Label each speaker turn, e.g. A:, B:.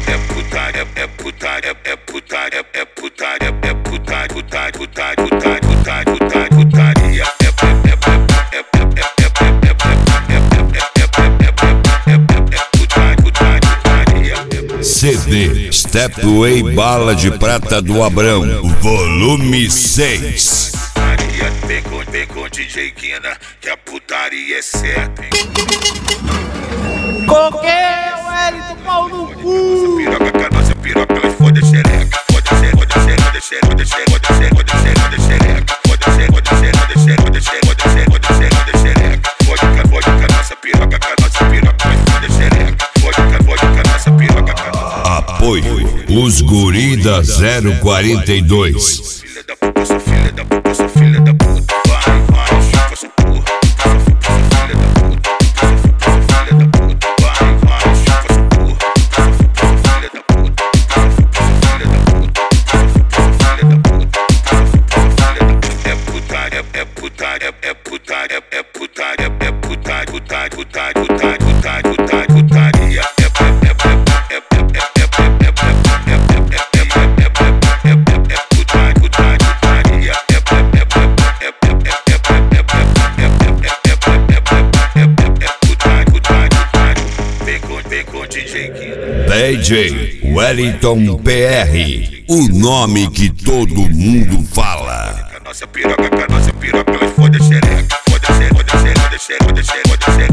A: CD Stepway Bala de Prata do Abrão, volume 6.
B: Vem com DJ Guina, que a putaria é certa, hein?
C: Coquei, Wellington, pau no cu!
B: Nossa piroca, ela foda xereca. Foda xereca. Nossa piroca, foda xereca. Nossa piroca,
A: Apoio Os Guri da 042.
B: Filha da puta, sou filha da puta, sou filha da puta. Vai, chupa essa porra. Filha da puta, sou filha da puta. Vai, chupa essa porra. Filha da puta, sou filha da puta. Filha da puta, filha da puta. É putaria.
A: DJ Wellington PR, o nome que todo mundo fala.
B: Nossa piroca, ela foda xereca. Foda xereca.